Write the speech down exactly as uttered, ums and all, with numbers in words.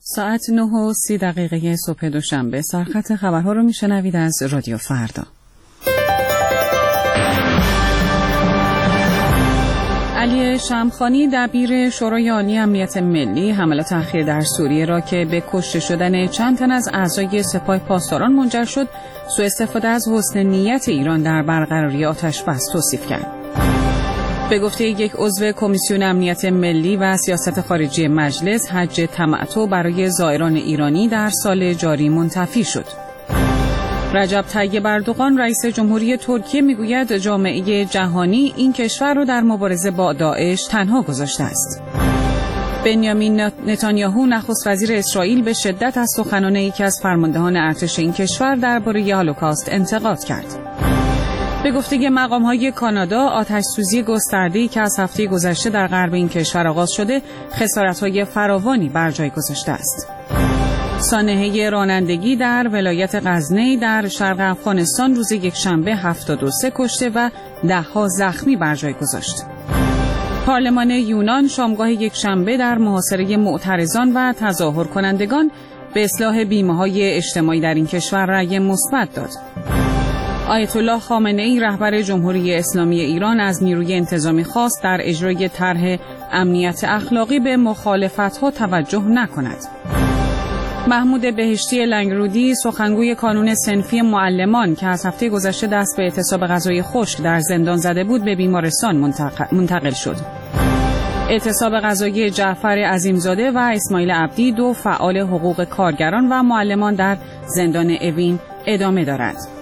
ساعت نه و سی دقیقه صبح دوشنبه سرخط خبرها رو میشنوید از رادیو فردا. علی شمخانی دبیر شورای عالی امنیت ملی حملات اخیر در سوریه را که به کشته شدن چند تن از اعضای سپاه پاسداران منجر شد، سوء استفاده از حسن نیت ایران در برقراری آتش‌بس توصیف کرد. به گفته یک عضو کمیسیون امنیت ملی و سیاست خارجی مجلس، حج تمتع برای زائران ایرانی در سال جاری منتفی شد. رجب طیب اردوغان رئیس جمهوری ترکیه میگوید جامعه جهانی این کشور را در مبارزه با داعش تنها گذاشته است. بنیامین نتانیاهو نخست وزیر اسرائیل به شدت از سخنان یکی از فرماندهان ارتش این کشور درباره هولوکاست انتقاد کرد. به گفته مقام‌های کانادا، آتش‌سوزی گسترده‌ای که از هفته گذشته در غرب این کشور آغاز شده، خسارت‌های فراوانی بر جای گذاشته است. سانحه رانندگی در ولایت غزنی در شرق افغانستان روز یکشنبه هفتاد و سه کشته و ده‌ها زخمی بر جای گذاشت. پارلمان یونان شامگاه یکشنبه در محاصره معترضان و تظاهر کنندگان به اصلاح بیمه‌های اجتماعی در این کشور رأی مثبت داد. آیت الله خامنه‌ای رهبر جمهوری اسلامی ایران از نیروی انتظامی خواست در اجرای طرح امنیت اخلاقی به مخالفت‌ها توجه نکند. محمود بهشتی لنگرودی سخنگوی کانون صنفی معلمان که از هفته گذشته دست به اعتصاب غذای خشک در زندان زده بود به بیمارستان منتقل شد. اعتصاب غذایی جعفر عظیمزاده و اسماعیل عبدی دو فعال حقوق کارگران و معلمان در زندان اوین ادامه دارد.